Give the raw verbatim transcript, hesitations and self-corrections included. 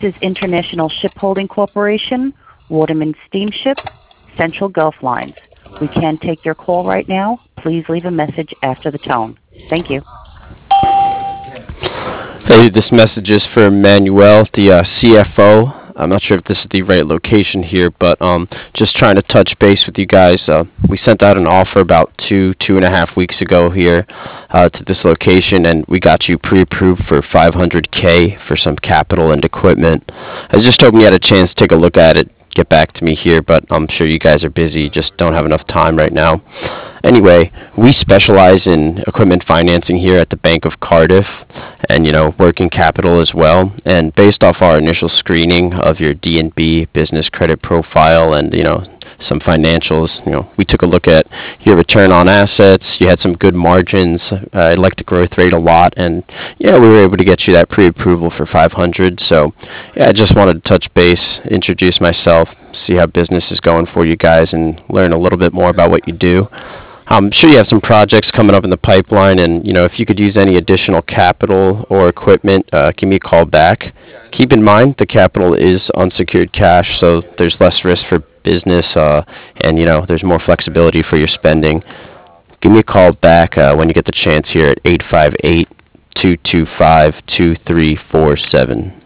is International Shipholding Corporation, Waterman Steamship, Central Gulf Lines. We can take your call right now. Please leave a message after the tone. Thank you. Hey, this message is for Manuel, the uh, C F O. I'm not sure if this is the right location here, but um, just trying to touch base with you guys. Uh, we sent out an offer about two, two and a half weeks ago here uh, to this location, and we got you pre-approved for five hundred K for some capital and equipment. I was just hoping you had a chance to take a look at it, get back to me here, but I'm sure you guys are busy, just don't have enough time right now. Anyway, we specialize in equipment financing here at the Bank of Cardiff and, you know, working capital as well. And based off our initial screening of your D and B business credit profile and, you know, some financials, you know, we took a look at your return on assets. You had some good margins. Uh, I like the growth rate a lot. And, yeah, we were able to get you that pre-approval for five hundred. So, yeah, I just wanted to touch base, introduce myself, see how business is going for you guys, and learn a little bit more about what you do. I'm sure you have some projects coming up in the pipeline, and you know if you could use any additional capital or equipment, uh, give me a call back. Keep in mind the capital is unsecured cash, so there's less risk for business, uh, and you know there's more flexibility for your spending. Give me a call back uh, when you get the chance here at eight five eight, two two five, two three four seven.